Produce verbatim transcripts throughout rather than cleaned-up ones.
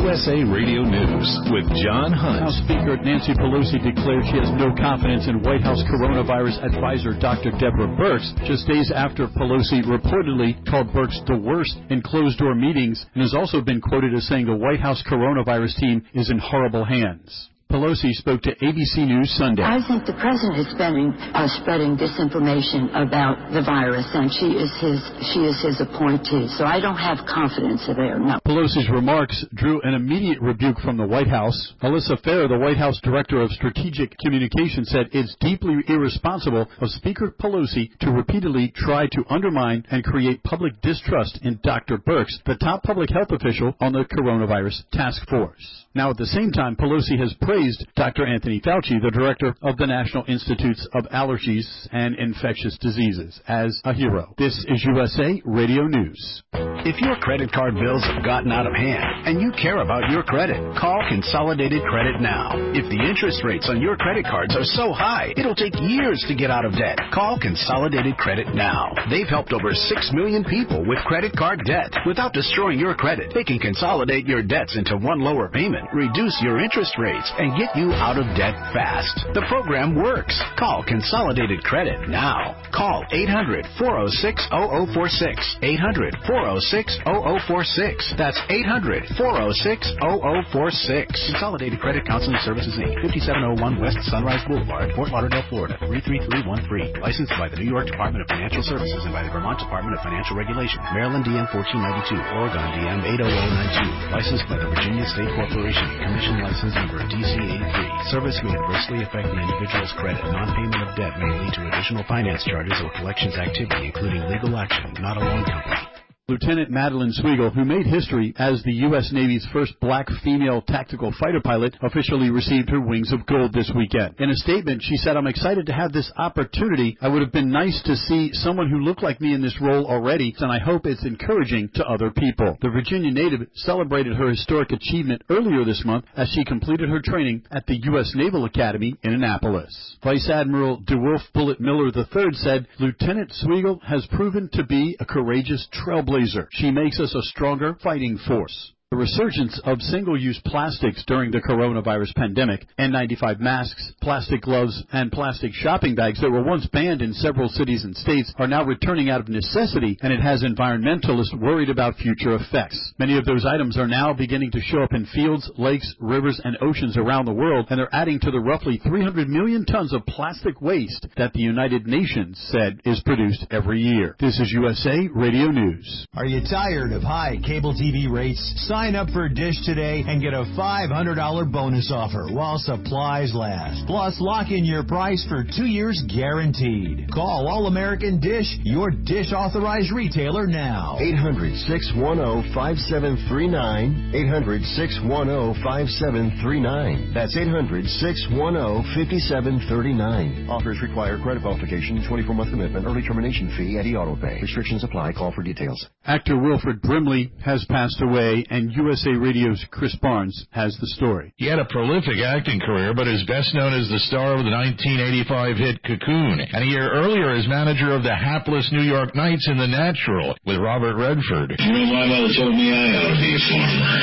U S A Radio News with John Hunt. House Speaker Nancy Pelosi declared she has no confidence in White House coronavirus advisor Doctor Deborah Birx, just days after Pelosi reportedly called Birx the worst in closed-door meetings, and has also been quoted as saying the White House coronavirus team is in horrible hands. Pelosi spoke to A B C News Sunday. I think the president is spreading, uh, spreading disinformation about the virus, and she is his she is his appointee. So I don't have confidence there. No. Pelosi's remarks drew an immediate rebuke from the White House. Alyssa Farah, the White House Director of Strategic Communication, said it's deeply irresponsible of Speaker Pelosi to repeatedly try to undermine and create public distrust in Doctor Birx, the top public health official on the coronavirus task force. Now, at the same time, Pelosi has praised Doctor Anthony Fauci, the director of the National Institutes of Allergies and Infectious Diseases, as a hero. This is U S A Radio News. If your credit card bills have gotten out of hand and you care about your credit, call Consolidated Credit now. If the interest rates on your credit cards are so high, it'll take years to get out of debt. Call Consolidated Credit now. They've helped over six million people with credit card debt. Without destroying your credit, they can consolidate your debts into one lower payment, reduce your interest rates, and get you out of debt fast. The program works. Call Consolidated Credit now. Call eight hundred, four oh six, oh oh four six. eight hundred, four oh six, oh oh four six. That's eight hundred, four oh six, oh oh four six. Consolidated Credit Counseling Services, Incorporated, fifty-seven oh one West Sunrise Boulevard, Fort Lauderdale, Florida, three three three one three. Licensed by the New York Department of Financial Services and by the Vermont Department of Financial Regulation. Maryland D M fourteen ninety-two. Oregon D M eight oh oh nine two. Licensed by the Virginia State Corporation. Commission license number D C eighty-three. Service may adversely affect the individual's credit. Non-payment of debt may lead to additional finance charges or collections activity, including legal action, not a loan company. Lieutenant Madeline Sweigel, who made history as the U S Navy's first black female tactical fighter pilot, officially received her Wings of Gold this weekend. In a statement, she said, "I'm excited to have this opportunity. I would have been nice to see someone who looked like me in this role already, and I hope it's encouraging to other people." The Virginia native celebrated her historic achievement earlier this month as she completed her training at the U S Naval Academy in Annapolis. Vice Admiral DeWolf Bullet Miller the third said, "Lieutenant Sweigel has proven to be a courageous trailblazer. She makes us a stronger fighting force." The resurgence of single-use plastics during the coronavirus pandemic, N ninety-five masks, plastic gloves, and plastic shopping bags that were once banned in several cities and states are now returning out of necessity, and it has environmentalists worried about future effects. Many of those items are now beginning to show up in fields, lakes, rivers, and oceans around the world, and they're adding to the roughly three hundred million tons of plastic waste that the United Nations said is produced every year. This is U S A Radio News. Are you tired of high cable T V rates? Sign up for Dish today and get a five hundred dollars bonus offer while supplies last. Plus, lock in your price for two years guaranteed. Call All-American Dish, your Dish authorized retailer now. eight hundred, six one zero, five seven three nine. eight hundred, six one zero, five seven three nine. That's eight hundred, six one zero, five seven three nine. Offers require credit qualification, twenty-four month commitment, early termination fee, and e-auto pay. Restrictions apply. Call for details. Actor Wilford Brimley has passed away, and U S A Radio's Chris Barnes has the story. He had a prolific acting career, but is best known as the star of the nineteen eighty-five hit Cocoon, and a year earlier as manager of the hapless New York Knights in The Natural with Robert Redford. You know, my mother told me I ought to be a farmer.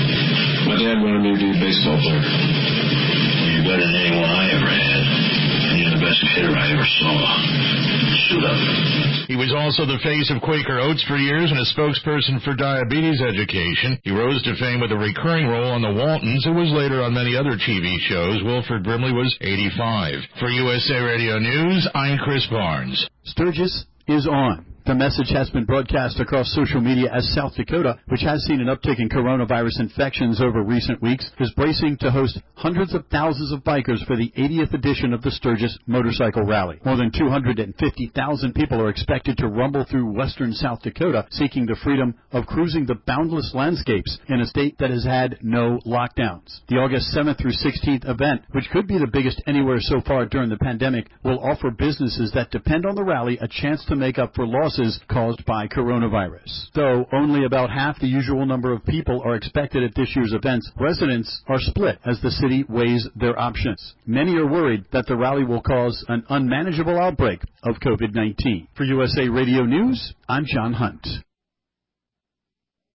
My dad wanted me to be a baseball player. You're better than anyone I ever had. And you're the best hitter I ever saw. Shoot up. He was also the face of Quaker Oats for years and a spokesperson for diabetes education. He rose to fame with a recurring role on The Waltons and was later on many other T V shows. Wilford Brimley was eighty-five. For U S A Radio News, I'm Chris Barnes. Sturgis is on. The message has been broadcast across social media as South Dakota, which has seen an uptick in coronavirus infections over recent weeks, is bracing to host hundreds of thousands of bikers for the eightieth edition of the Sturgis Motorcycle Rally. More than two hundred fifty thousand people are expected to rumble through western South Dakota, seeking the freedom of cruising the boundless landscapes in a state that has had no lockdowns. The August seventh through sixteenth event, which could be the biggest anywhere so far during the pandemic, will offer businesses that depend on the rally a chance to make up for losses caused by coronavirus. Though only about half the usual number of people are expected at this year's events, residents are split as the city weighs their options. Many are worried that the rally will cause an unmanageable outbreak of COVID nineteen. For U S A Radio News, I'm John Hunt.